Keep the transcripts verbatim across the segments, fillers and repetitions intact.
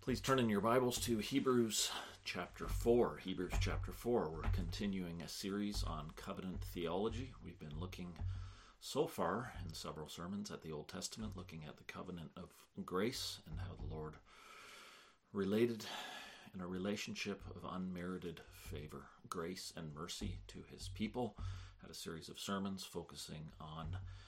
Please turn in your Bibles to Hebrews chapter four. Hebrews chapter four. We're continuing a series on covenant theology. We've been looking so far in several sermons at the Old Testament, looking at the covenant of grace and how the Lord related in a relationship of unmerited favor, grace and mercy to his people. Had a series of sermons focusing on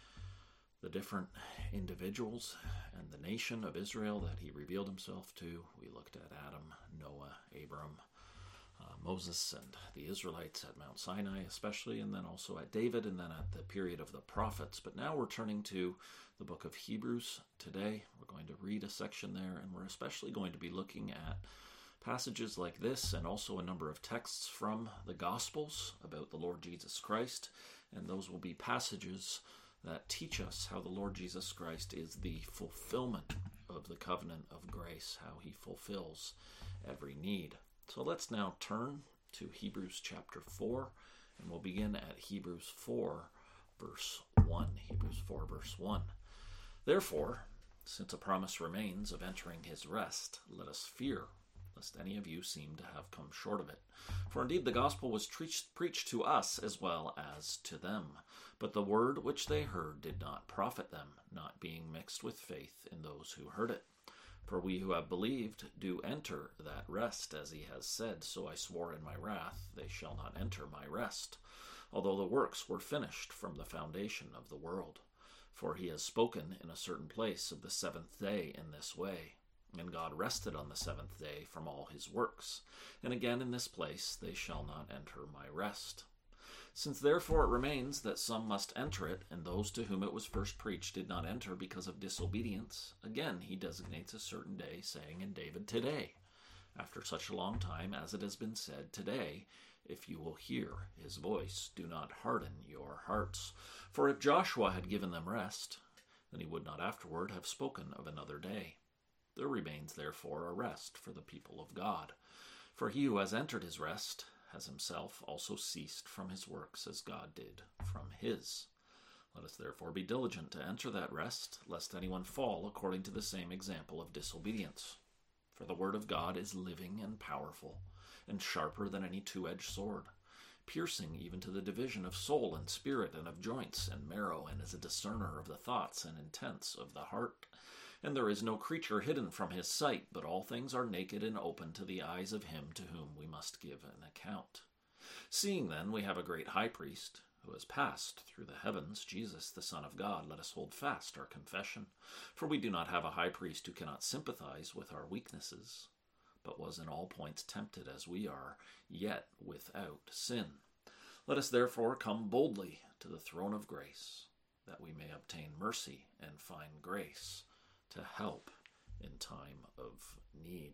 the different individuals and the nation of Israel that he revealed himself to. We looked at Adam, Noah, Abram, uh, Moses, and the Israelites at Mount Sinai especially, and then also at David, and then at the period of the prophets. But now we're turning to the book of Hebrews today. We're going to read a section there, and we're especially going to be looking at passages like this and also a number of texts from the Gospels about the Lord Jesus Christ, and those will be passages that teach us how the Lord Jesus Christ is the fulfillment of the covenant of grace, how he fulfills every need. So let's now turn to Hebrews chapter four, and we'll begin at Hebrews four, verse one. Hebrews four, verse one. Therefore, since a promise remains of entering his rest, let us fear, lest any of you seem to have come short of it. For indeed the gospel was preached, preached to us as well as to them. But the word which they heard did not profit them, not being mixed with faith in those who heard it. For we who have believed do enter that rest, as he has said, So I swore in my wrath, they shall not enter my rest, although the works were finished from the foundation of the world. For he has spoken in a certain place of the seventh day in this way. And God rested on the seventh day from all his works. And again in this place they shall not enter my rest. Since therefore it remains that some must enter it, and those to whom it was first preached did not enter because of disobedience, again he designates a certain day, saying in David, Today, after such a long time as it has been said, Today, if you will hear his voice, do not harden your hearts. For if Joshua had given them rest, then he would not afterward have spoken of another day. There remains therefore a rest for the people of God. For he who has entered his rest has himself also ceased from his works as God did from his. Let us therefore be diligent to enter that rest, lest anyone fall according to the same example of disobedience. For the word of God is living and powerful, and sharper than any two-edged sword, piercing even to the division of soul and spirit and of joints and marrow, and is a discerner of the thoughts and intents of the heart. And there is no creature hidden from his sight, but all things are naked and open to the eyes of him to whom we must give an account. Seeing then we have a great high priest, who has passed through the heavens, Jesus the Son of God, let us hold fast our confession. For we do not have a high priest who cannot sympathize with our weaknesses, but was in all points tempted as we are, yet without sin. Let us therefore come boldly to the throne of grace, that we may obtain mercy and find grace to help in time of need.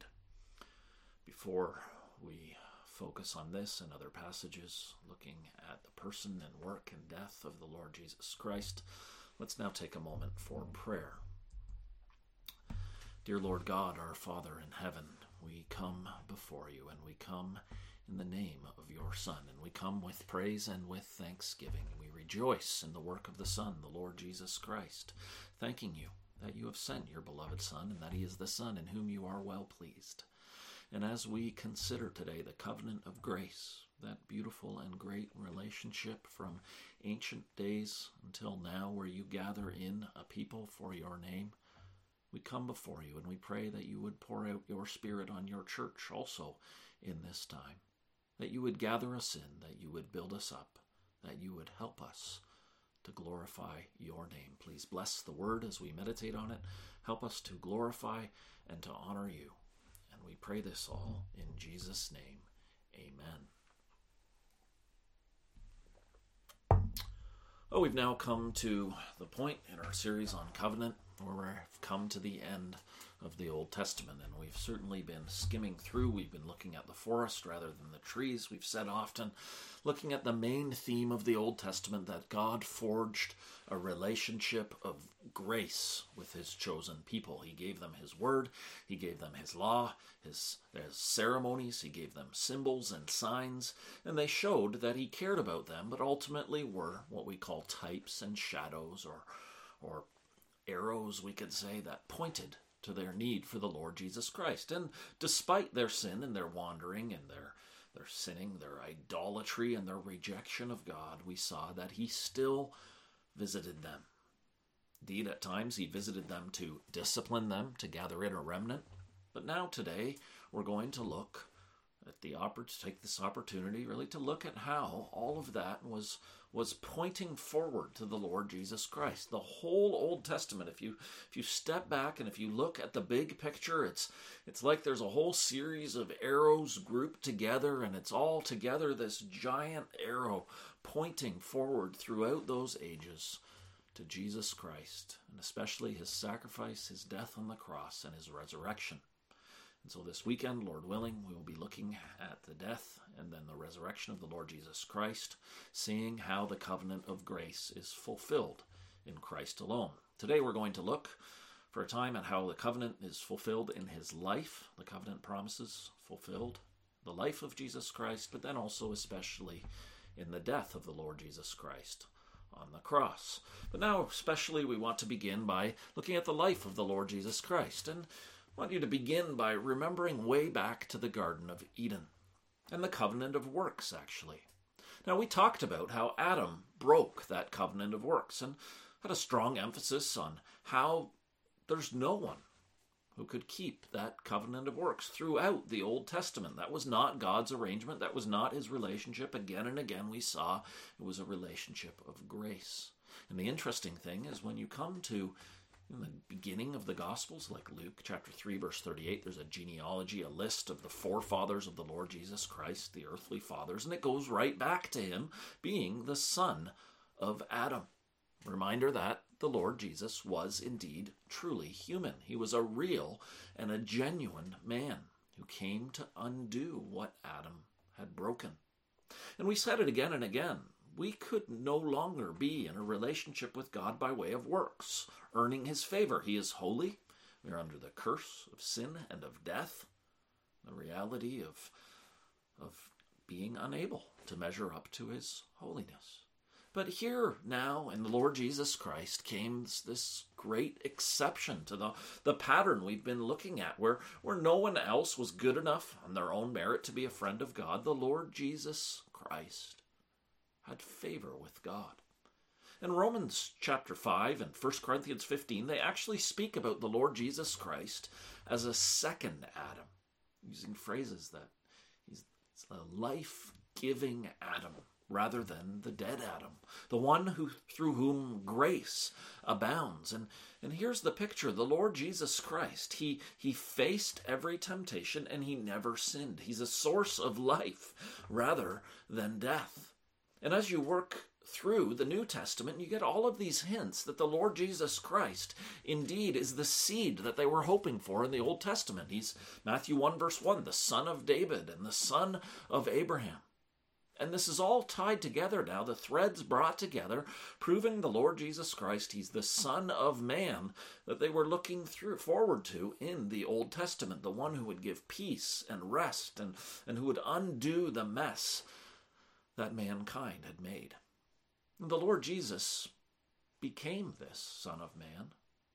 Before we focus on this and other passages, looking at the person and work and death of the Lord Jesus Christ, let's now take a moment for prayer. Dear Lord God, our Father in heaven, we come before you, and we come in the name of your Son, and we come with praise and with thanksgiving. We rejoice in the work of the Son, the Lord Jesus Christ, thanking you that you have sent your beloved Son, and that he is the Son in whom you are well pleased. And as we consider today the covenant of grace, that beautiful and great relationship from ancient days until now, where you gather in a people for your name, we come before you and we pray that you would pour out your Spirit on your church also in this time, that you would gather us in, that you would build us up, that you would help us to glorify your name. Please bless the word as we meditate on it. Help us to glorify and to honor you. And we pray this all in Jesus' name. Amen. Oh, we've now come to the point in our series on covenant where we've come to the end of the Old Testament, and we've certainly been skimming through. We've been looking at the forest rather than the trees. We've said often, looking at the main theme of the Old Testament, that God forged a relationship of grace with his chosen people. He gave them his word, he gave them his law, his, his ceremonies, he gave them symbols and signs, and they showed that he cared about them, but ultimately were what we call types and shadows, or, or arrows, we could say, that pointed to their need for the Lord Jesus Christ. And despite their sin and their wandering and their, their sinning, their idolatry and their rejection of God, we saw that he still visited them. Indeed, at times he visited them to discipline them, to gather in a remnant. But now today we're going to look at the oppor- take this opportunity really to look at how all of that was was pointing forward to the Lord Jesus Christ. The whole Old Testament, if you if you step back and if you look at the big picture, it's it's like there's a whole series of arrows grouped together, and it's all together this giant arrow pointing forward throughout those ages to Jesus Christ, and especially his sacrifice, his death on the cross, and his resurrection. And so this weekend, Lord willing, we will be looking at the death and then the resurrection of the Lord Jesus Christ, seeing how the covenant of grace is fulfilled in Christ alone. Today we're going to look for a time at how the covenant is fulfilled in his life, the covenant promises fulfilled, the life of Jesus Christ, but then also especially in the death of the Lord Jesus Christ on the cross. But now especially we want to begin by looking at the life of the Lord Jesus Christ. And I want you to begin by remembering way back to the Garden of Eden and the covenant of works, actually. Now, we talked about how Adam broke that covenant of works and had a strong emphasis on how there's no one who could keep that covenant of works throughout the Old Testament. That was not God's arrangement. That was not his relationship. Again and again we saw it was a relationship of grace. And the interesting thing is when you come to in the beginning of the Gospels, like Luke chapter three, verse thirty-eight, there's a genealogy, a list of the forefathers of the Lord Jesus Christ, the earthly fathers, and it goes right back to him being the son of Adam. Reminder that the Lord Jesus was indeed truly human. He was a real and a genuine man who came to undo what Adam had broken. And we said it again and again. We could no longer be in a relationship with God by way of works, earning his favor. He is holy. We are under the curse of sin and of death, the reality of, of being unable to measure up to his holiness. But here now in the Lord Jesus Christ came this great exception to the, the pattern we've been looking at, where, where no one else was good enough on their own merit to be a friend of God. The Lord Jesus Christ had favor with God. In Romans chapter five and First Corinthians fifteen, they actually speak about the Lord Jesus Christ as a second Adam, using phrases that he's a life-giving Adam rather than the dead Adam, the one who through whom grace abounds. And, and here's the picture. The Lord Jesus Christ, he, he faced every temptation and he never sinned. He's a source of life rather than death. And as you work through the New Testament, you get all of these hints that the Lord Jesus Christ indeed is the seed that they were hoping for in the Old Testament. He's Matthew one verse one, the son of David and the son of Abraham. And this is all tied together now, the threads brought together, proving the Lord Jesus Christ, he's the Son of Man that they were looking through forward to in the Old Testament, the one who would give peace and rest and, and who would undo the mess that mankind had made. And the Lord Jesus became this Son of Man.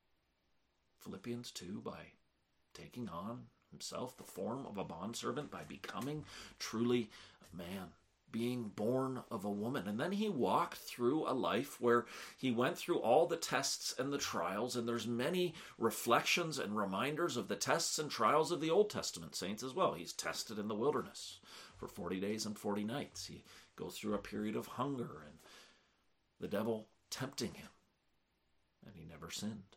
Philippians two, by taking on himself the form of a bondservant, by becoming truly man, being born of a woman. And then he walked through a life where he went through all the tests and the trials, and there's many reflections and reminders of the tests and trials of the Old Testament saints as well. He's tested in the wilderness for forty days and forty nights. He goes through a period of hunger and the devil tempting him, and he never sinned.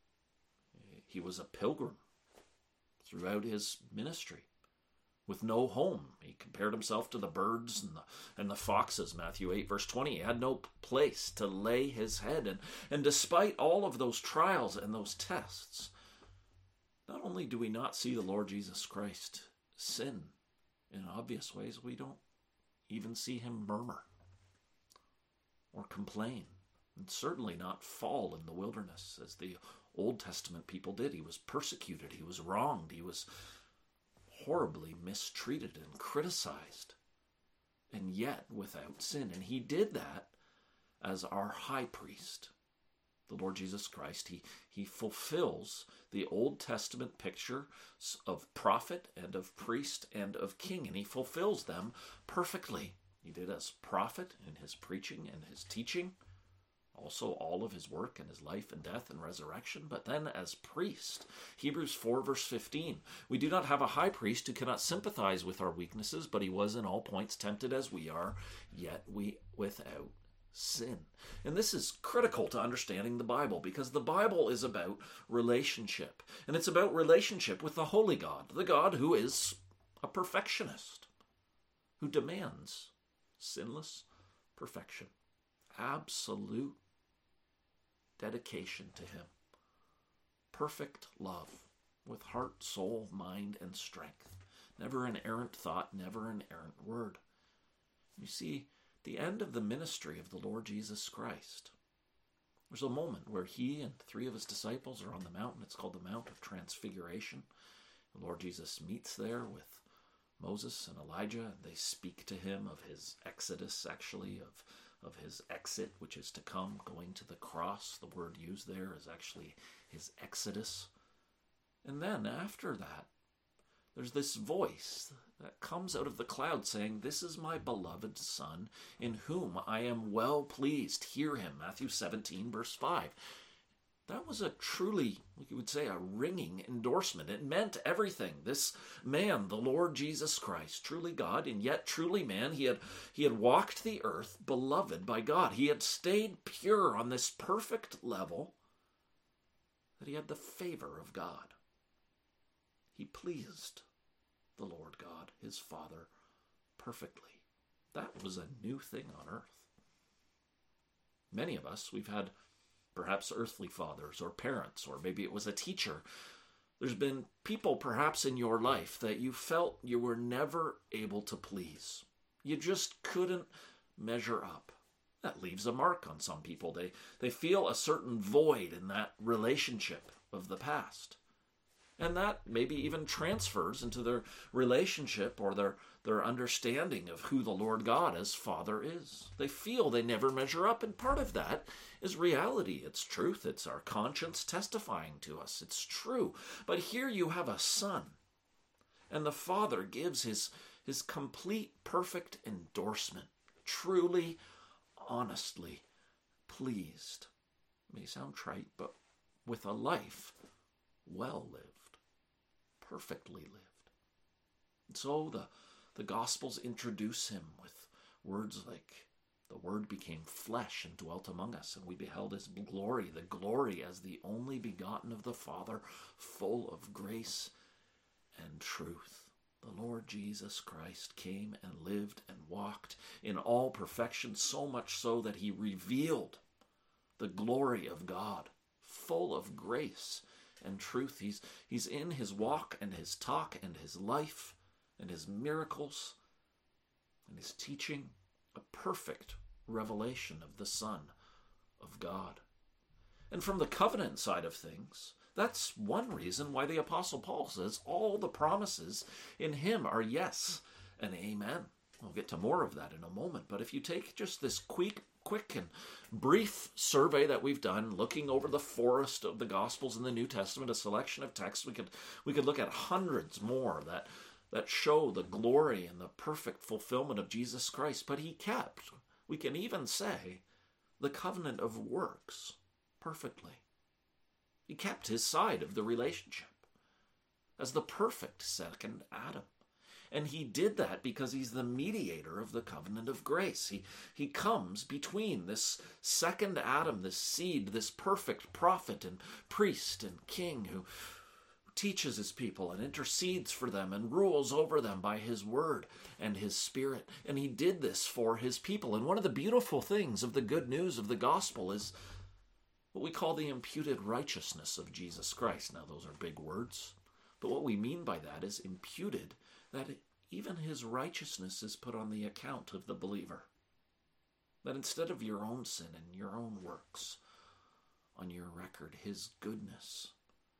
He was a pilgrim throughout his ministry with no home. He compared himself to the birds and the, and the foxes, Matthew eight verse twenty. He had no place to lay his head. And, and despite all of those trials and those tests, not only do we not see the Lord Jesus Christ sin in obvious ways, we don't even see him murmur or complain, and certainly not fall in the wilderness as the Old Testament people did. He was persecuted, he was wronged, he was horribly mistreated and criticized, and yet without sin. And he did that as our high priest. the Lord Jesus Christ, he, he fulfills the Old Testament picture of prophet and of priest and of king, and he fulfills them perfectly. He did as prophet in his preaching and his teaching, also all of his work and his life and death and resurrection, but then as priest. Hebrews four verse fifteen, we do not have a high priest who cannot sympathize with our weaknesses, but he was in all points tempted as we are, yet we without sin. And this is critical to understanding the Bible, because the Bible is about relationship, and it's about relationship with the holy God, the God who is a perfectionist, who demands sinless perfection, absolute dedication to him, perfect love with heart, soul, mind, and strength, never an errant thought, never an errant word. You see, the end of the ministry of the Lord Jesus Christ, there's a moment where he and three of his disciples are on the mountain. It's called the Mount of Transfiguration. The Lord Jesus meets there with Moses and Elijah, and they speak to him of his exodus, actually, of, of his exit, which is to come, going to the cross. The word used there is actually his exodus. And then after that, there's this voice that comes out of the cloud saying, "This is my beloved Son, in whom I am well pleased. Hear him." Matthew seventeen, verse five. That was a truly, you would say, a ringing endorsement. It meant everything. This man, the Lord Jesus Christ, truly God and yet truly man, he had, he had walked the earth beloved by God. He had stayed pure on this perfect level that he had the favor of God. He pleased the Lord God, his Father, perfectly. That was a new thing on earth. Many of us, we've had perhaps earthly fathers or parents, or maybe it was a teacher. There's been people perhaps in your life that you felt you were never able to please. You just couldn't measure up. That leaves a mark on some people. They, they feel a certain void in that relationship of the past. And that maybe even transfers into their relationship or their, their understanding of who the Lord God as Father is. They feel they never measure up, and part of that is reality. It's truth. It's our conscience testifying to us. It's true. But here you have a son, and the Father gives his, his complete, perfect endorsement, truly, honestly pleased. It may sound trite, but with a life well lived. Perfectly lived. And so the, the Gospels introduce him with words like, "The Word became flesh and dwelt among us, and we beheld his glory, the glory as the only begotten of the Father, full of grace and truth." The Lord Jesus Christ came and lived and walked in all perfection, so much so that he revealed the glory of God, full of grace and truth. He's, he's in his walk and his talk and his life and his miracles and his teaching, a perfect revelation of the Son of God. And from the covenant side of things, that's one reason why the Apostle Paul says all the promises in him are yes and amen. We'll get to more of that in a moment. But if you take just this quick, quick and brief survey that we've done, looking over the forest of the Gospels in the New Testament, a selection of texts, we could we could look at hundreds more that that show the glory and the perfect fulfillment of Jesus Christ. But he kept, we can even say, the covenant of works perfectly. He kept his side of the relationship as the perfect second Adam. And he did that because he's the mediator of the covenant of grace. He, he comes between this second Adam, this seed, this perfect prophet and priest and king who teaches his people and intercedes for them and rules over them by his word and his spirit. And he did this for his people. And one of the beautiful things of the good news of the gospel is what we call the imputed righteousness of Jesus Christ. Now, those are big words, but what we mean by that is imputed, that even his righteousness is put on the account of the believer. That instead of your own sin and your own works on your record, his goodness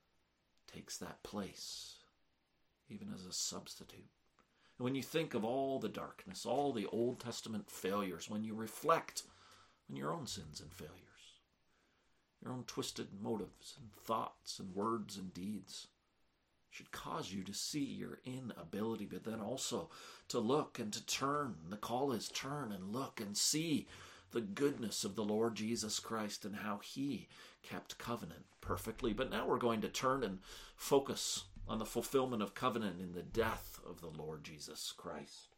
takes that place, even as a substitute. And when you think of all the darkness, all the Old Testament failures, when you reflect on your own sins and failures, your own twisted motives and thoughts and words and deeds should cause you to see your inability, but then also to look and to turn. The call is turn and look and see the goodness of the Lord Jesus Christ and how he kept covenant perfectly. But now we're going to turn and focus on the fulfillment of covenant in the death of the Lord Jesus Christ.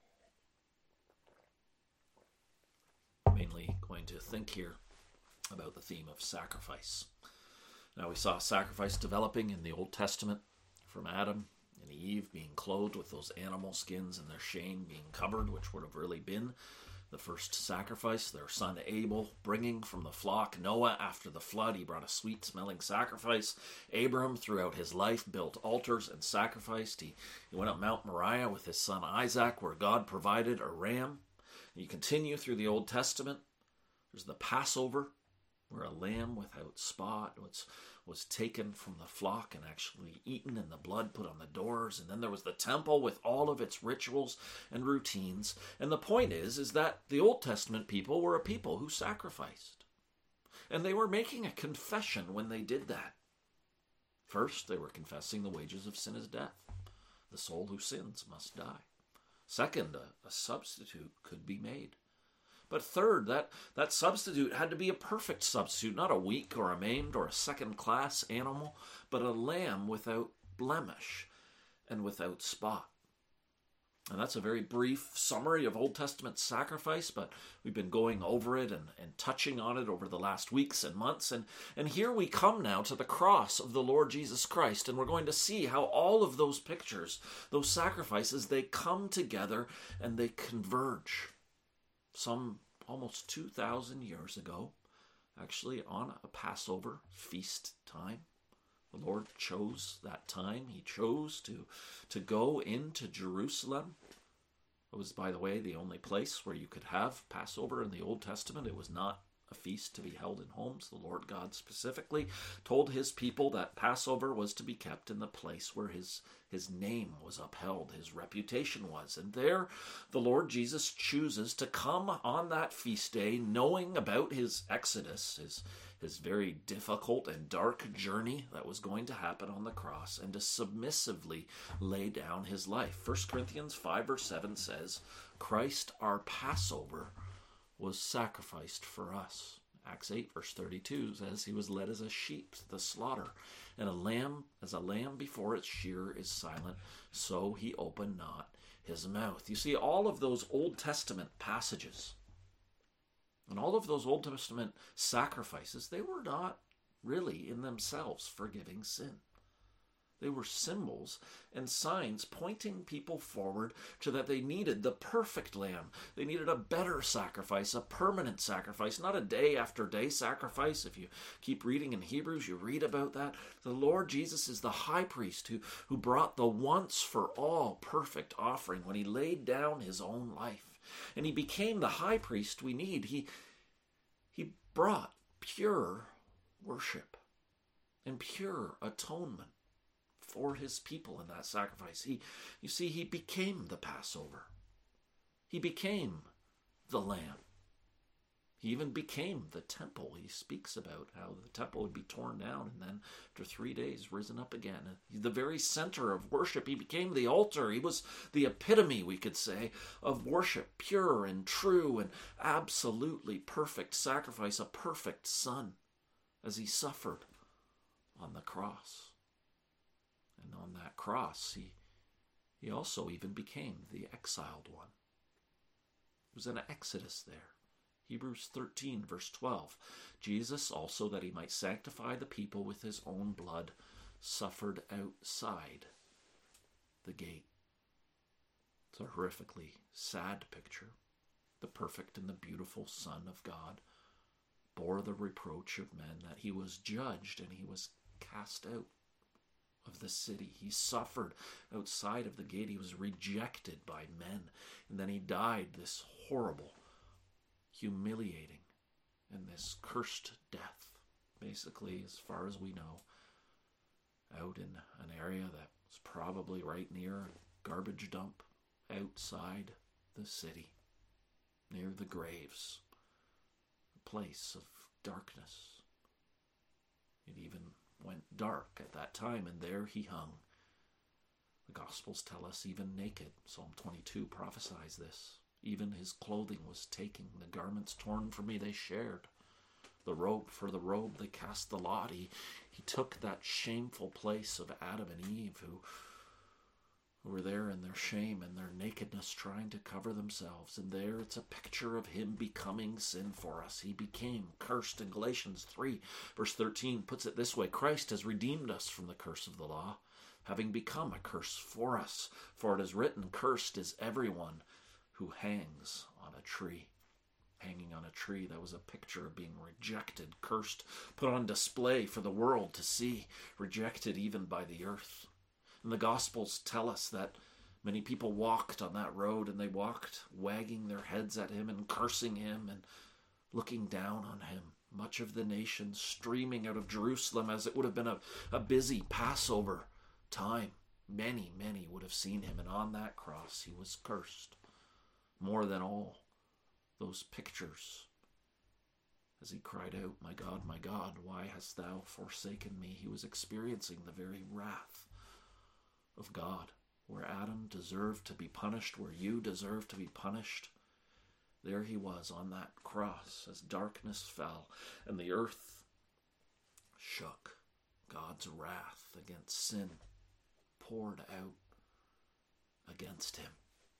Mainly going to think here about the theme of sacrifice. Now we saw sacrifice developing in the Old Testament from Adam and Eve being clothed with those animal skins and their shame being covered, which would have really been the first sacrifice. Their son Abel bringing from the flock. Noah, after the flood, he brought a sweet-smelling sacrifice. Abram, throughout his life, built altars and sacrificed. He, he went up Mount Moriah with his son Isaac, where God provided a ram. And you continue through the Old Testament. There's the Passover, where a lamb without spot was, was taken from the flock and actually eaten, and the blood put on the doors. And then there was the temple with all of its rituals and routines. And the point is, is that the Old Testament people were a people who sacrificed. And they were making a confession when they did that. First, they were confessing the wages of sin is death. The soul who sins must die. Second, a, a substitute could be made. But third, that, that substitute had to be a perfect substitute, not a weak or a maimed or a second-class animal, but a lamb without blemish and without spot. And that's a very brief summary of Old Testament sacrifice, but we've been going over it and, and touching on it over the last weeks and months. And, and here we come now to the cross of the Lord Jesus Christ, and we're going to see how all of those pictures, those sacrifices, they come together and they converge. Some almost two thousand years ago, actually on a Passover feast time, the Lord chose that time. He chose to, to go into Jerusalem. It was, by the way, the only place where you could have Passover in the Old Testament. It was not a feast to be held in homes. The Lord God specifically told his people that Passover was to be kept in the place where his, his name was upheld, his reputation was. And there the Lord Jesus chooses to come on that feast day, knowing about his exodus, his, his very difficult and dark journey that was going to happen on the cross, and to submissively lay down his life. First Corinthians five verse seven says, Christ our Passover was sacrificed for us. Acts eight verse thirty-two says he was led as a sheep to the slaughter, and a lamb as a lamb before its shearer is silent, so he opened not his mouth. You see, all of those Old Testament passages and all of those Old Testament sacrifices, they were not really in themselves forgiving sin. They were symbols and signs pointing people forward to that they needed the perfect lamb. They needed a better sacrifice, a permanent sacrifice, not a day after day sacrifice. If you keep reading in Hebrews, you read about that. The Lord Jesus is the high priest who, who brought the once for all perfect offering when he laid down his own life. And he became the high priest we need. He, he brought pure worship and pure atonement for his people in that sacrifice. He, you see, he became the Passover. He became the Lamb. He even became the temple. He speaks about how the temple would be torn down and then after three days risen up again. The very center of worship. He became the altar. He was the epitome, we could say, of worship. Pure and true and absolutely perfect sacrifice. A perfect son as he suffered on the cross. And on that cross, he, he also even became the exiled one. It was an exodus there. Hebrews thirteen, verse twelve. Jesus also, that he might sanctify the people with his own blood, suffered outside the gate. It's a horrifically sad picture. The perfect and the beautiful Son of God bore the reproach of men, that he was judged and he was cast out of the city. He suffered outside of the gate. He was rejected by men. And then he died this horrible, humiliating, and this cursed death, basically, as far as we know, out in an area that was probably right near a garbage dump outside the city, near the graves, a place of darkness It even went dark at that time, and there he hung. The Gospels tell us even naked. Psalm twenty-two prophesies this. Even his clothing was taken. The garments torn from me they shared. The robe for the robe they cast the lot. He, he took that shameful place of Adam and Eve who, who were there in their shame and their nakedness trying to cover themselves. And there it's a picture of him becoming sin for us. He became cursed. In Galatians three, verse thirteen puts it this way: Christ has redeemed us from the curse of the law, having become a curse for us. For it is written, cursed is everyone who hangs on a tree. Hanging on a tree, that was a picture of being rejected, cursed, put on display for the world to see, rejected even by the earth. And the Gospels tell us that many people walked on that road, and they walked wagging their heads at him and cursing him and looking down on him. Much of the nation streaming out of Jerusalem, as it would have been a, a busy Passover time. Many, many would have seen him, and on that cross he was cursed. More than all, those pictures, as he cried out, my God, my God, why hast thou forsaken me? He was experiencing the very wrath of God. Where Adam deserved to be punished, where you deserve to be punished, there he was on that cross as darkness fell and the earth shook. God's wrath against sin poured out against him.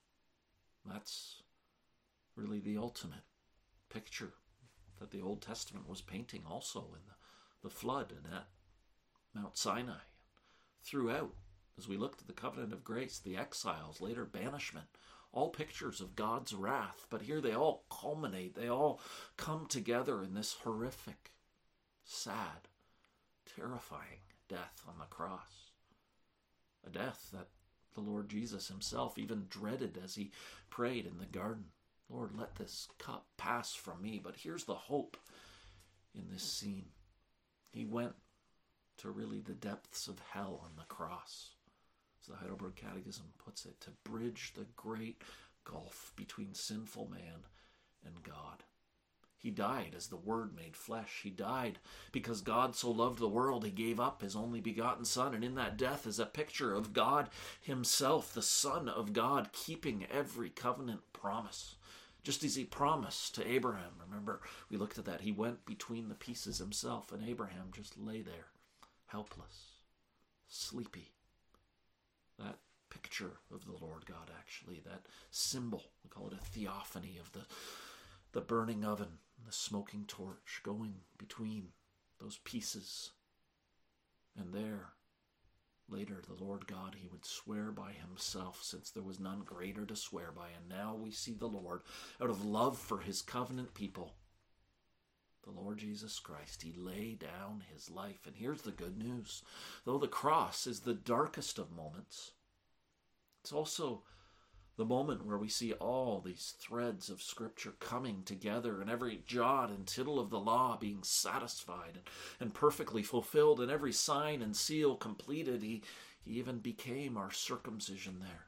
That's really the ultimate picture that the Old Testament was painting also in the, the flood and at Mount Sinai. Throughout, as we looked at the covenant of grace, the exiles, later banishment, all pictures of God's wrath. But here they all culminate, they all come together in this horrific, sad, terrifying death on the cross. A death that the Lord Jesus himself even dreaded as he prayed in the garden. Lord, let this cup pass from me. But here's the hope in this scene. He went to really the depths of hell on the cross, as the Heidelberg Catechism puts it, to bridge the great gulf between sinful man and God. He died as the Word made flesh. He died because God so loved the world, he gave up his only begotten Son. And in that death is a picture of God himself, the Son of God, keeping every covenant promise. Just as he promised to Abraham. Remember, we looked at that. He went between the pieces himself, and Abraham just lay there, helpless, sleepy. That picture of the Lord God, actually, that symbol, we call it a theophany of the, the burning oven, the smoking torch going between those pieces. And there, later, the Lord God, he would swear by himself, since there was none greater to swear by. And now we see the Lord, out of love for his covenant people, the Lord Jesus Christ, he laid down his life. And here's the good news. Though the cross is the darkest of moments, it's also the moment where we see all these threads of Scripture coming together, and every jot and tittle of the law being satisfied and, and perfectly fulfilled, and every sign and seal completed. He, he even became our circumcision there.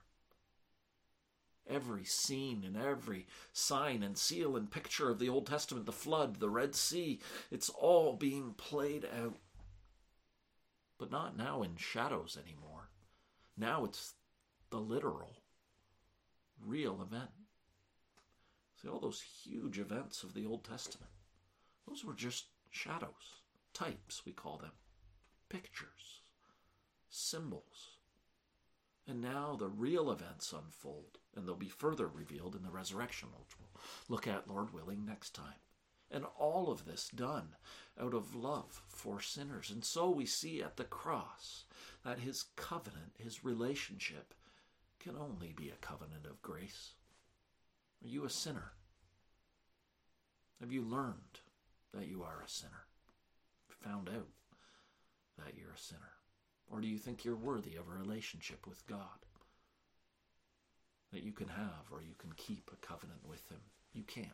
Every scene and every sign and seal and picture of the Old Testament, the flood, the Red Sea, it's all being played out. But not now in shadows anymore. Now it's the literal, real event. See, all those huge events of the Old Testament, those were just shadows, types we call them, pictures, symbols. And now the real events unfold, and they'll be further revealed in the resurrection, which we'll look at, Lord willing, next time. And all of this done out of love for sinners. And so we see at the cross that his covenant, his relationship, can only be a covenant of grace. Are you a sinner? Have you learned that you are a sinner? Found out that you're a sinner? Or do you think you're worthy of a relationship with God? That you can have or you can keep a covenant with him? You can't.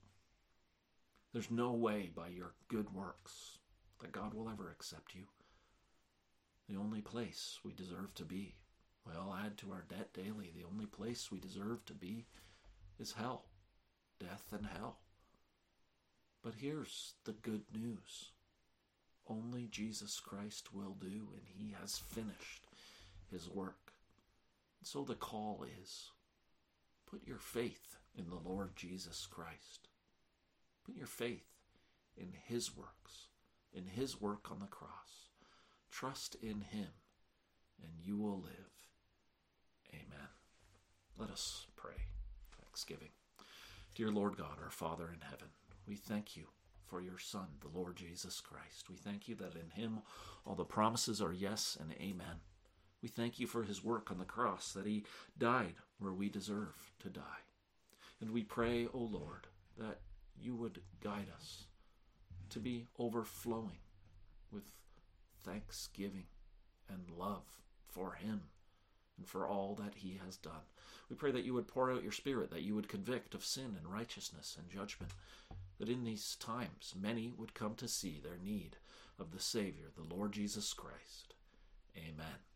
There's no way by your good works that God will ever accept you. The only place we deserve to be, we all add to our debt daily, the only place we deserve to be is hell, death and hell. But here's the good news. only Jesus Christ will do, and he has finished his work. So the call is, put your faith in the Lord Jesus Christ. Put your faith in his works, in his work on the cross. Trust in him, and you will live. Amen. Let us pray. Thanksgiving. Dear Lord God, our Father in heaven, we thank you for your Son, the Lord Jesus Christ. We thank you that in him all the promises are yes and amen. We thank you for his work on the cross, that he died where we deserve to die. And we pray, O Lord, that you would guide us to be overflowing with thanksgiving and love for him and for all that he has done. We pray that you would pour out your Spirit, that you would convict of sin and righteousness and judgment, that in these times many would come to see their need of the Savior, the Lord Jesus Christ. Amen.